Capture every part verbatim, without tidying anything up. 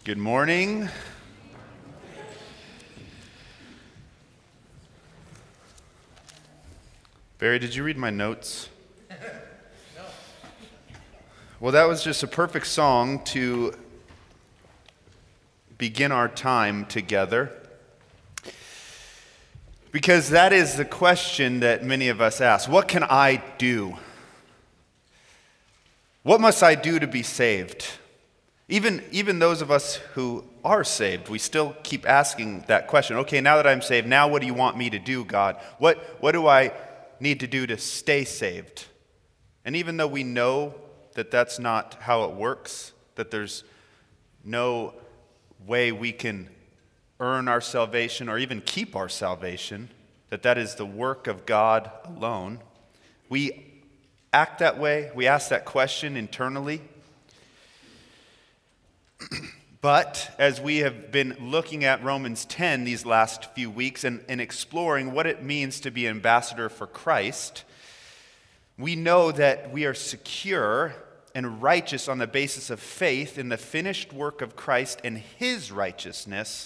Good morning. Barry, did you read my notes? No. Well, that was just a perfect song to begin our time together, because that is the question that many of us ask. What can I do? What must I do to be saved? Even, even those of us who are saved, we still keep asking that question. Okay, now that I'm saved, now what do you want me to do, God? What, what do I need to do to stay saved? And even though we know that that's not how it works, that there's no way we can earn our salvation or even keep our salvation, that that is the work of God alone, we act that way, we ask that question internally. But as we have been looking at Romans ten these last few weeks and, and exploring what it means to be an ambassador for Christ, we know that we are secure and righteous on the basis of faith in the finished work of Christ and His righteousness.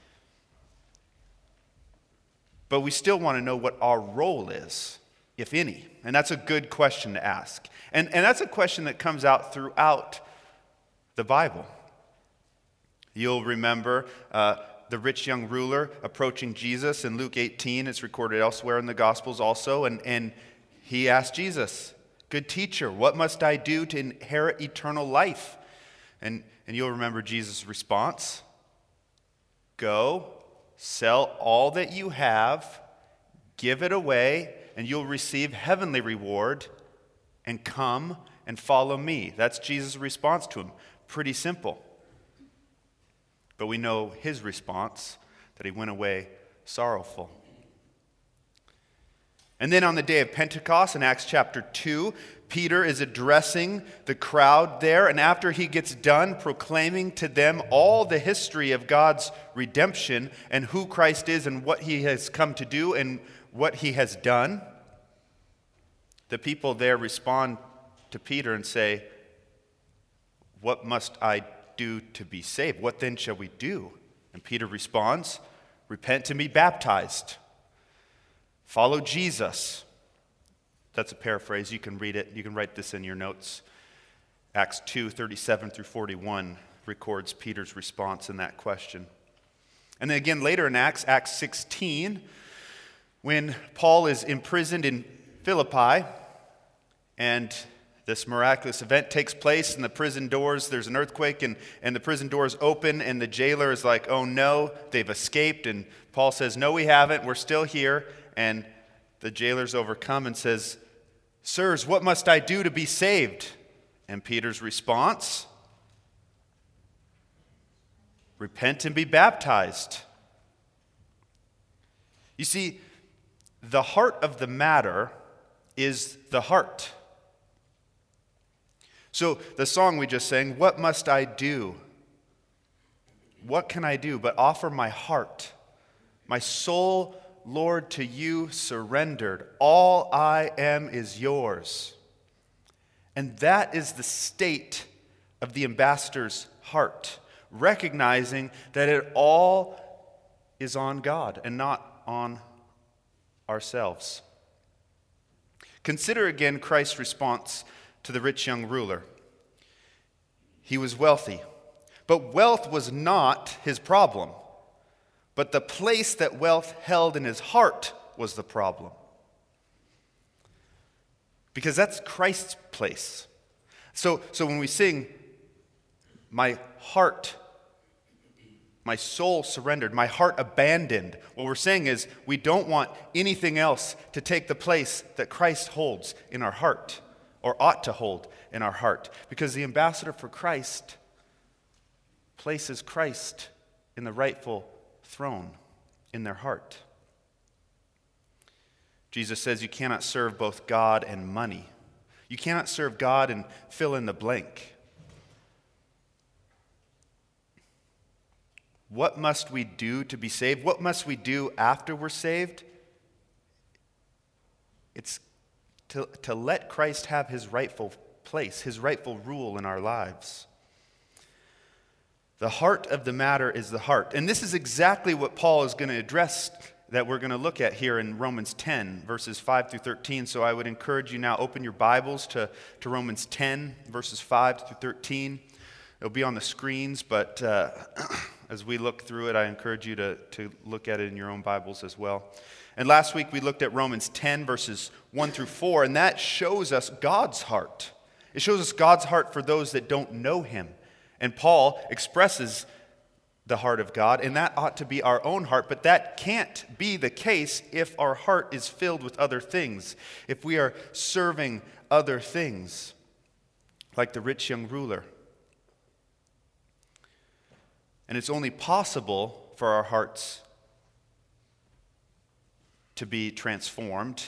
But we still want to know what our role is, if any. And that's a good question to ask. And, and that's a question that comes out throughout the Bible. You'll remember uh, the rich young ruler approaching Jesus in Luke eighteen. It's recorded elsewhere in the Gospels also. And, and he asked Jesus, "Good teacher, what must I do to inherit eternal life?" And, and you'll remember Jesus' response. "Go, sell all that you have, give it away, and you'll receive heavenly reward, and come and follow me." That's Jesus' response to him. Pretty simple. But we know his response, that he went away sorrowful. And then on the day of Pentecost in Acts chapter two, Peter is addressing the crowd there, and after he gets done proclaiming to them all the history of God's redemption and who Christ is and what he has come to do and what he has done, the people there respond to Peter and say, "What must I do to be saved? What then shall we do?" And Peter responds, "Repent and be baptized. Follow Jesus." That's a paraphrase. You can read it. You can write this in your notes. Acts two, thirty-seven through forty-one records Peter's response in that question. And then again later in Acts, Acts sixteen, when Paul is imprisoned in Philippi, and this miraculous event takes place in the prison doors. There's an earthquake, and, and the prison doors open, and the jailer is like, "Oh no, they've escaped." And Paul says, "No, we haven't. We're still here." And the jailer's overcome and says, "Sirs, what must I do to be saved?" And Peter's response, "Repent and be baptized." You see, the heart of the matter is the heart. So the song we just sang, "What must I do?" What can I do but offer my heart, my soul, Lord, to you surrendered. All I am is yours. And that is the state of the ambassador's heart, recognizing that it all is on God and not on ourselves. Consider again Christ's response to the rich young ruler. He was wealthy, but wealth was not his problem. But the place that wealth held in his heart was the problem. Because that's Christ's place. So, so when we sing, "My heart, my soul surrendered, my heart abandoned," what we're saying is we don't want anything else to take the place that Christ holds in our heart, or ought to hold in our heart. Because the ambassador for Christ places Christ in the rightful throne in their heart. Jesus says you cannot serve both God and money. You cannot serve God and fill in the blank. What must we do to be saved? What must we do after we're saved? It's to, to let Christ have his rightful place, his rightful rule in our lives. The heart of the matter is the heart. And this is exactly what Paul is going to address, that we're going to look at here in Romans ten, verses five through thirteen. So I would encourage you now, open your Bibles to, to Romans ten, verses five through thirteen. It'll be on the screens, but uh, as we look through it, I encourage you to, to look at it in your own Bibles as well. And last week we looked at Romans ten, verses one through four, and that shows us God's heart. It shows us God's heart for those that don't know him. And Paul expresses the heart of God, and that ought to be our own heart, but that can't be the case if our heart is filled with other things, if we are serving other things, like the rich young ruler. And it's only possible for our hearts to be transformed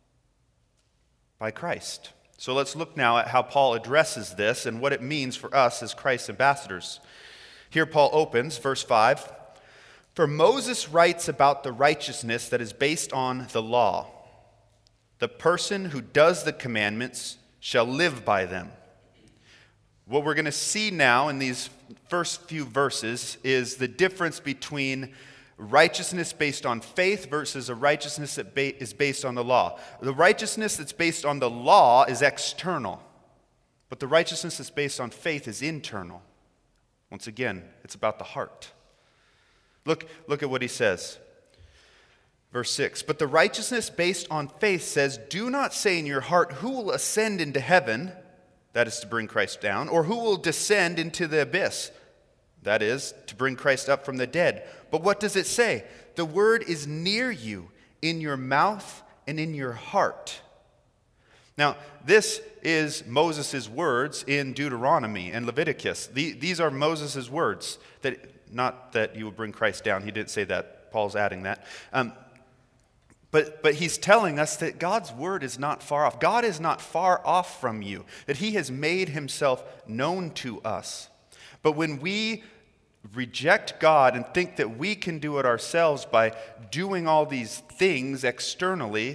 by Christ. So let's look now at how Paul addresses this and what it means for us as Christ's ambassadors. Here Paul opens, verse five, "For Moses writes about the righteousness that is based on the law. The person who does the commandments shall live by them." What we're going to see now in these first few verses is the difference between righteousness based on faith versus a righteousness that ba- is based on the law. The righteousness that's based on the law is external, but the righteousness that's based on faith is internal. Once again, it's about the heart. Look, look at what he says. Verse six, "But the righteousness based on faith says, 'Do not say in your heart, who will ascend into heaven,' that is to bring Christ down, 'or who will descend into the abyss,' that is, to bring Christ up from the dead. But what does it say? The word is near you, in your mouth and in your heart." Now, this is Moses' words in Deuteronomy and Leviticus. These are Moses' words. That, not that you will bring Christ down. He didn't say that. Paul's adding that. Um, but, but he's telling us that God's word is not far off. God is not far off from you, that he has made himself known to us. But when we reject God and think that we can do it ourselves by doing all these things externally,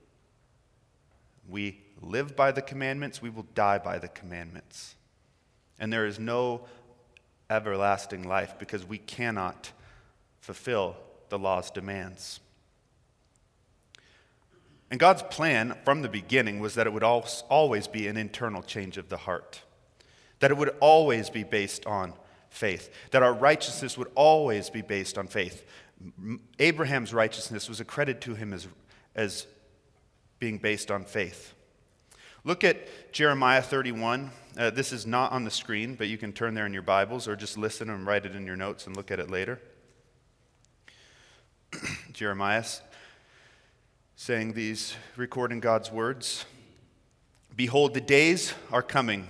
we live by the commandments, we will die by the commandments. And there is no everlasting life because we cannot fulfill the law's demands. And God's plan from the beginning was that it would always be an internal change of the heart. That it would always be based on faith. That our righteousness would always be based on faith. Abraham's righteousness was accredited to him as, as being based on faith. Look at Jeremiah thirty-one. Uh, this is not on the screen, but you can turn there in your Bibles or just listen and write it in your notes and look at it later. Jeremiah saying these, recording God's words. "Behold, the days are coming."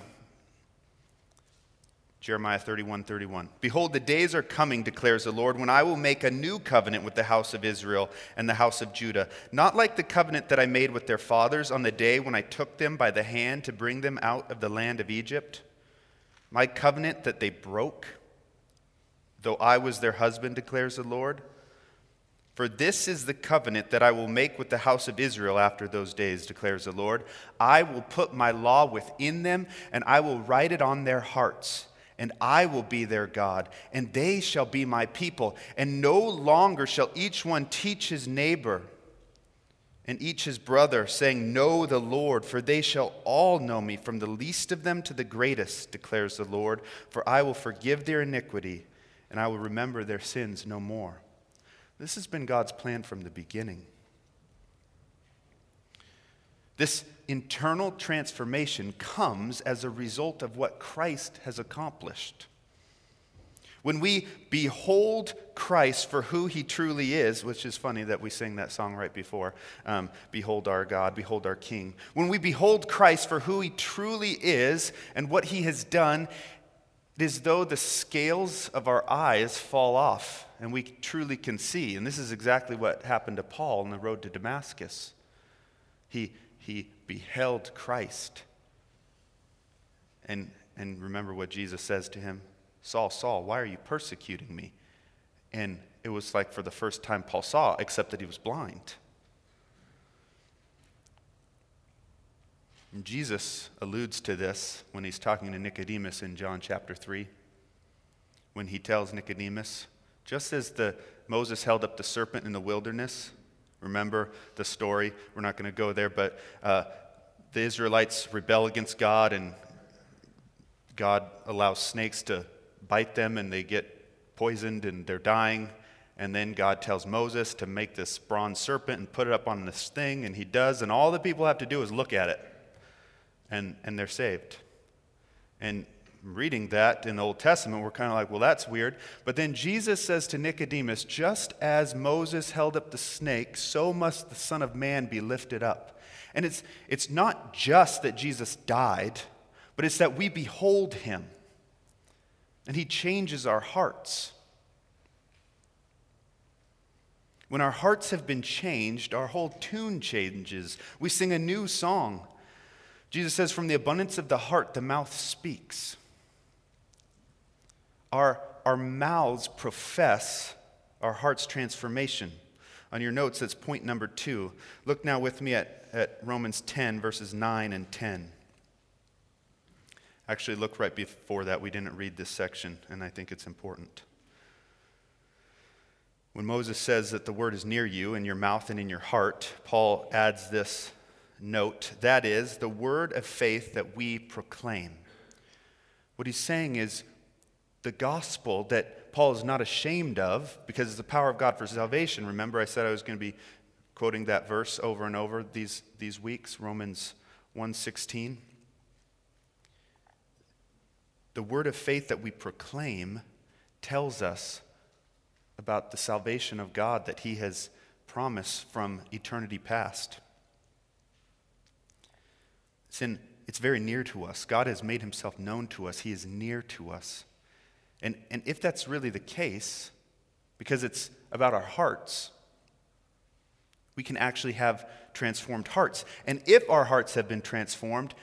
Jeremiah thirty-one, thirty-one. "Behold, the days are coming, declares the Lord, when I will make a new covenant with the house of Israel and the house of Judah, not like the covenant that I made with their fathers on the day when I took them by the hand to bring them out of the land of Egypt. My covenant that they broke, though I was their husband, declares the Lord. For this is the covenant that I will make with the house of Israel after those days, declares the Lord. I will put my law within them, and I will write it on their hearts. And I will be their God, and they shall be my people. And no longer shall each one teach his neighbor and each his brother, saying, 'Know the Lord,' for they shall all know me, from the least of them to the greatest, declares the Lord. For I will forgive their iniquity, and I will remember their sins no more." This has been God's plan from the beginning. This internal transformation comes as a result of what Christ has accomplished. When we behold Christ for who he truly is, which is funny that we sing that song right before, um, behold our God, behold our King. When we behold Christ for who he truly is and what he has done, it is as though the scales of our eyes fall off and we truly can see. And this is exactly what happened to Paul on the road to Damascus. He He beheld Christ. And, and remember what Jesus says to him, "Saul, Saul, why are you persecuting me?" And it was like for the first time Paul saw, except that he was blind. And Jesus alludes to this when he's talking to Nicodemus in John chapter three. when he tells Nicodemus, just as the Moses held up the serpent in the wilderness. Remember the story? We're not going to go there, but uh, the Israelites rebel against God, and God allows snakes to bite them, and they get poisoned, and they're dying. And then God tells Moses to make this bronze serpent and put it up on this thing, and he does, and all the people have to do is look at it, and, and they're saved. And reading that in the Old Testament, we're kind of like, well, that's weird. But then Jesus says to Nicodemus, just as Moses held up the snake, so must the Son of Man be lifted up. And it's, it's not just that Jesus died, but it's that we behold him, and he changes our hearts. When our hearts have been changed, our whole tune changes. We sing a new song. Jesus says, from the abundance of the heart, the mouth speaks. Our, our mouths profess our heart's transformation. On your notes, that's point number two. Look now with me at, at Romans ten, verses nine and ten. Actually, look right before that. We didn't read this section, and I think it's important. When Moses says that the word is near you, in your mouth and in your heart, Paul adds this note, that is, the word of faith that we proclaim. What he's saying is the gospel that Paul is not ashamed of, because it's the power of God for salvation. Remember, I said I was going to be quoting that verse over and over these, these weeks, Romans one sixteen. The word of faith that we proclaim tells us about the salvation of God that he has promised from eternity past. It's, in, it's very near to us. God has made himself known to us. He is near to us. And, and if that's really the case, because it's about our hearts, we can actually have transformed hearts. And if our hearts have been transformed,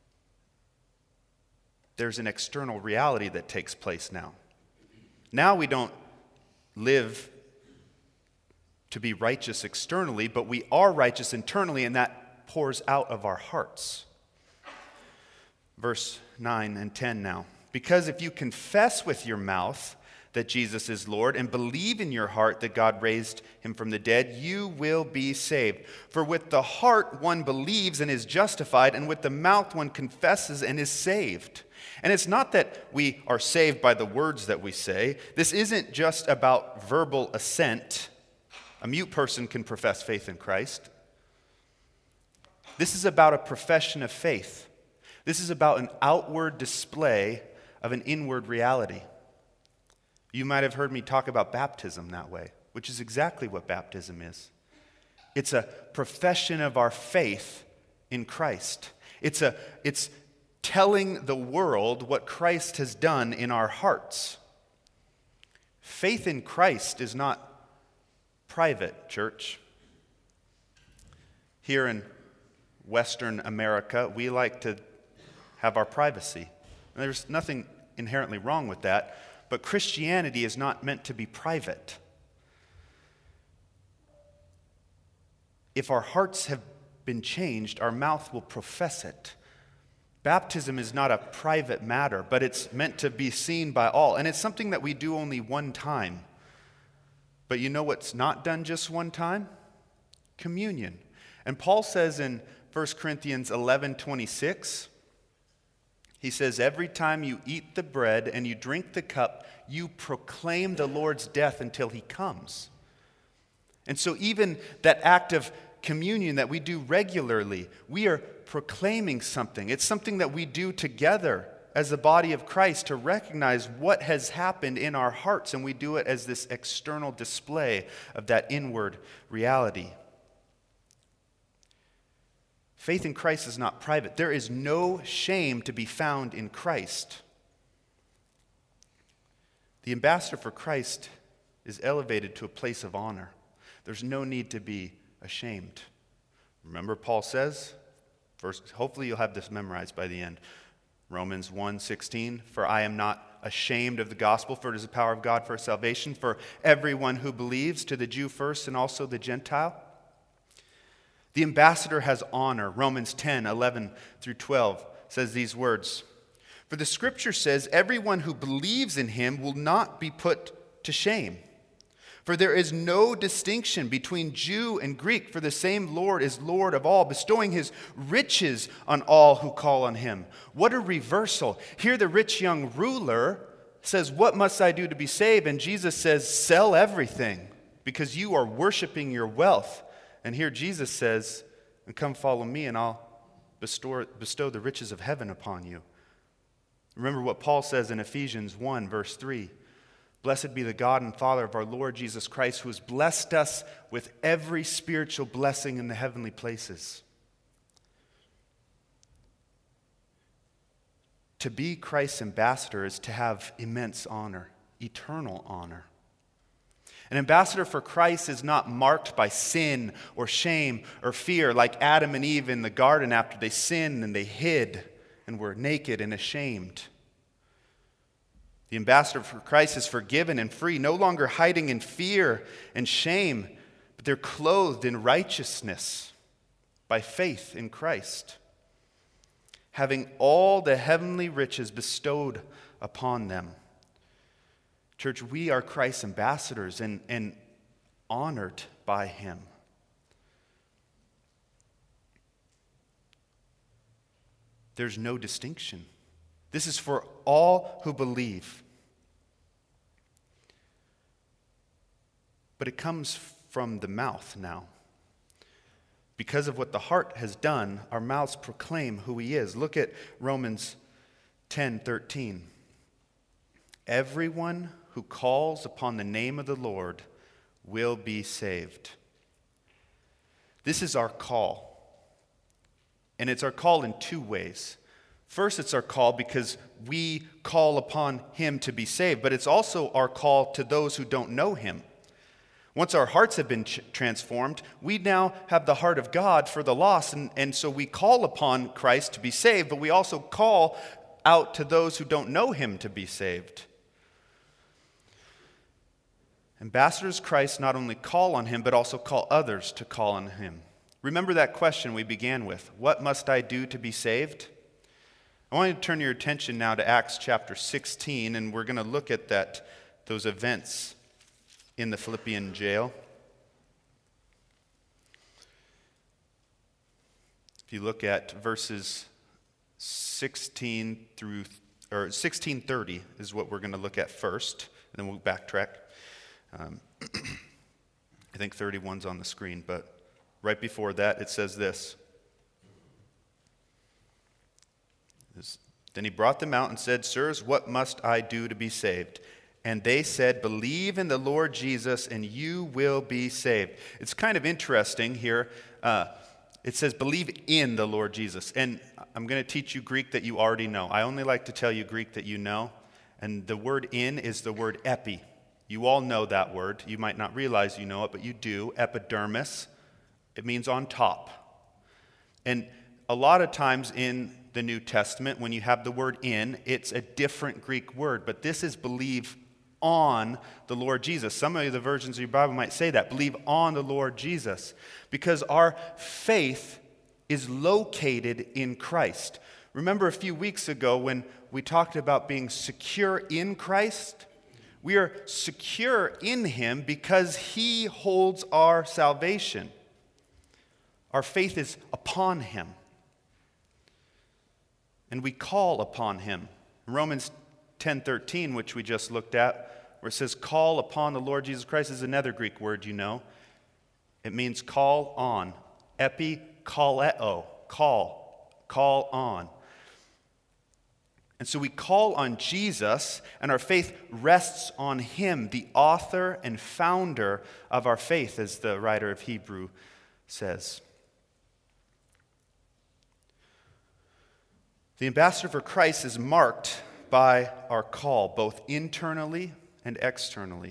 there's an external reality that takes place now. Now we don't live to be righteous externally, but we are righteous internally, and that pours out of our hearts. Verse nine and ten now. Because if you confess with your mouth that Jesus is Lord and believe in your heart that God raised him from the dead, you will be saved. For with the heart one believes and is justified, and with the mouth one confesses and is saved. And it's not that we are saved by the words that we say. This isn't just about verbal assent. A mute person can profess faith in Christ. This is about a profession of faith. This is about an outward display of an inward reality. You might have heard me talk about baptism that way, which is exactly what baptism is. It's a profession of our faith in Christ. It's a, it's telling the world what Christ has done in our hearts. Faith in Christ is not private, church. Here in Western America, we like to have our privacy. And there's nothing inherently wrong with that, but Christianity is not meant to be private. If our hearts have been changed, our mouth will profess it. Baptism is not a private matter, but it's meant to be seen by all. And it's something that we do only one time. But you know what's not done just one time? Communion. And Paul says in First Corinthians eleven twenty-six, he says, every time you eat the bread and you drink the cup, you proclaim the Lord's death until he comes. And so even that act of communion that we do regularly, we are proclaiming something. It's something that we do together as the body of Christ to recognize what has happened in our hearts, and we do it as this external display of that inward reality. Faith in Christ is not private. There is no shame to be found in Christ. The ambassador for Christ is elevated to a place of honor. There's no need to be ashamed. Remember, Paul says, first, hopefully you'll have this memorized by the end. Romans one sixteen, for I am not ashamed of the gospel, for it is the power of God for salvation for everyone who believes, to the Jew first and also the Gentile. The ambassador has honor. Romans ten eleven through twelve says these words, For the scripture says, everyone who believes in him will not be put to shame. For there is no distinction between Jew and Greek, for the same Lord is Lord of all, bestowing his riches on all who call on him. What a reversal. Here the rich young ruler says, what must I do to be saved? And Jesus says, sell everything, because you are worshiping your wealth. And here Jesus says, and come follow me, and I'll bestow, bestow the riches of heaven upon you. Remember what Paul says in Ephesians one, verse three. Blessed be the God and Father of our Lord Jesus Christ, who has blessed us with every spiritual blessing in the heavenly places. To be Christ's ambassador is to have immense honor, eternal honor. An ambassador for Christ is not marked by sin or shame or fear like Adam and Eve in the garden after they sinned and they hid and were naked and ashamed. The ambassador for Christ is forgiven and free, no longer hiding in fear and shame, but they're clothed in righteousness by faith in Christ, having all the heavenly riches bestowed upon them. Church, we are Christ's ambassadors and, and honored by him. There's no distinction. This is for all who believe. But it comes from the mouth now. Because of what the heart has done, our mouths proclaim who he is. Look at Romans ten thirteen. Everyone who calls upon the name of the Lord will be saved. This is our call. And it's our call in two ways. First, it's our call because we call upon him to be saved, but it's also our call to those who don't know him. Once our hearts have been ch- transformed, we now have the heart of God for the lost, and, and so we call upon Christ to be saved, but we also call out to those who don't know him to be saved. Ambassadors of Christ not only call on him, but also call others to call on him. Remember that question we began with, what must I do to be saved? I want you to turn your attention now to Acts chapter sixteen, and we're going to look at that, those events in the Philippian jail. If you look at verses sixteen through, or sixteen thirty is what we're going to look at first, and then we'll backtrack. Um, I think thirty-one's on the screen, but right before that it says this. Then he brought them out and said, Sirs, what must I do to be saved? And they said, believe in the Lord Jesus and you will be saved. It's kind of interesting here. Uh, it says, believe in the Lord Jesus. And I'm going to teach you Greek that you already know. I only like to tell you Greek that you know. And the word in is the word epi. You all know that word. You might not realize you know it, but you do. Epidermis. It means on top. And a lot of times in the New Testament, when you have the word in, it's a different Greek word, but this is believe on the Lord Jesus. Some of the versions of your Bible might say that, believe on the Lord Jesus, because our faith is located in Christ. Remember a few weeks ago when we talked about being secure in Christ? We are secure in him because he holds our salvation. Our faith is upon him. And we call upon him. Romans ten thirteen, which we just looked at, where it says call upon the Lord Jesus Christ, is another Greek word you know. It means call on. Epi kaleo, call, call on. And so we call on Jesus, and our faith rests on him, the author and founder of our faith, as the writer of Hebrew says. The ambassador for Christ is marked by our call, both internally and externally.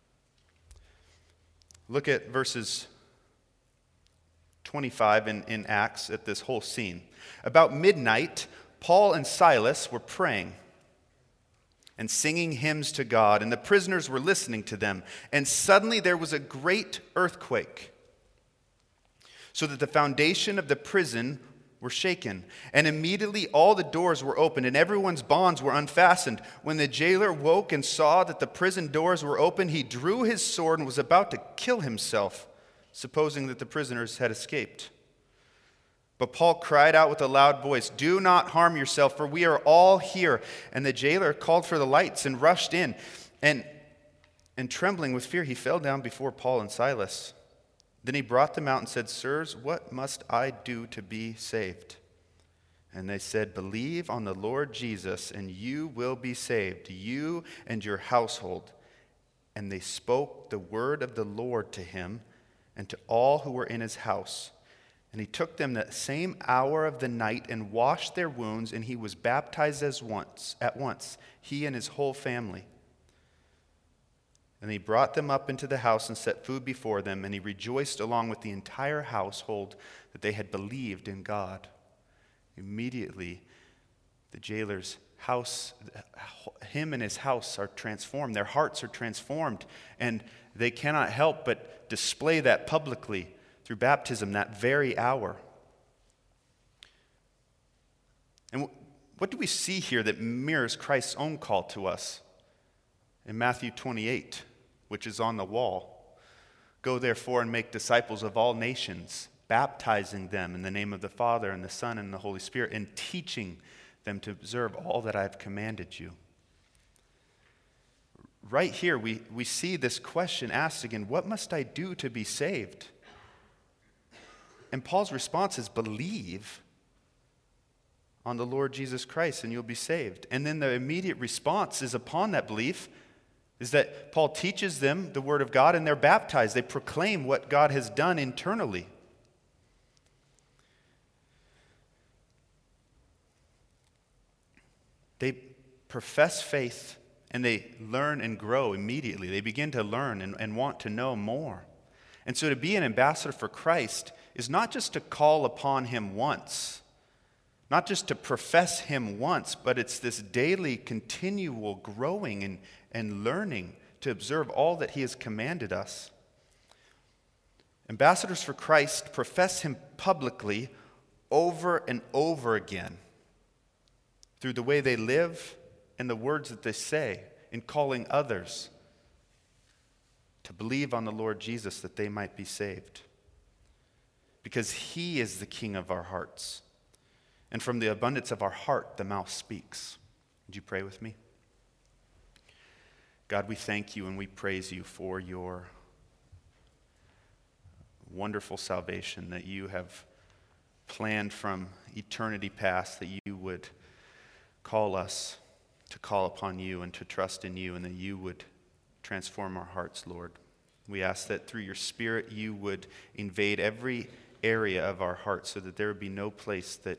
Look at verses twenty-five in, in Acts at this whole scene. About midnight, Paul and Silas were praying and singing hymns to God, and the prisoners were listening to them. And suddenly there was a great earthquake, so that the foundation of the prison were shaken, and immediately all the doors were opened, and everyone's bonds were unfastened. When the jailer woke and saw that the prison doors were open, he drew his sword and was about to kill himself, supposing that the prisoners had escaped. But Paul cried out with a loud voice, "Do not harm yourself, for we are all here." And the jailer called for the lights and rushed in, and, and trembling with fear, he fell down before Paul and Silas. Then he brought them out and said, "Sirs, what must I do to be saved?" And they said, "Believe on the Lord Jesus, and you will be saved, you and your household." And they spoke the word of the Lord to him and to all who were in his house. And he took them that same hour of the night and washed their wounds, and he was baptized as once, at once, he and his whole family. And he brought them up into the house and set food before them, and he rejoiced along with the entire household that they had believed in God. Immediately, the jailer's house, him and his house are transformed. Their hearts are transformed, and they cannot help but display that publicly through baptism that very hour. And what do we see here that mirrors Christ's own call to us in Matthew twenty-eight? Which is on the wall. "Go therefore and make disciples of all nations, baptizing them in the name of the Father and the Son and the Holy Spirit, and teaching them to observe all that I have commanded you." Right here, we, we see this question asked again, what must I do to be saved? And Paul's response is, believe on the Lord Jesus Christ and you'll be saved. And then the immediate response is upon that belief is that Paul teaches them the word of God and they're baptized. They proclaim what God has done internally. They profess faith and they learn and grow immediately. They begin to learn and, and want to know more. And so to be an ambassador for Christ is not just to call upon him once, not just to profess him once, but it's this daily, continual growing and, and learning to observe all that he has commanded us. Ambassadors for Christ profess him publicly over and over again through the way they live and the words that they say in calling others to believe on the Lord Jesus that they might be saved. Because he is the King of our hearts. And from the abundance of our heart, the mouth speaks. Would you pray with me? God, we thank you and we praise you for your wonderful salvation that you have planned from eternity past, that you would call us to call upon you and to trust in you, and that you would transform our hearts, Lord. We ask that through your Spirit you would invade every area of our hearts so that there would be no place that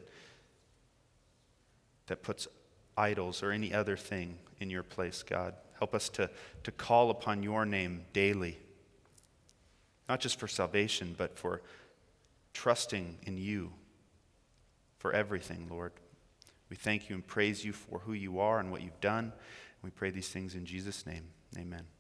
that puts idols or any other thing in your place, God. Help us to, to call upon your name daily, not just for salvation, but for trusting in you for everything, Lord. We thank you and praise you for who you are and what you've done. We pray these things in Jesus' name. Amen.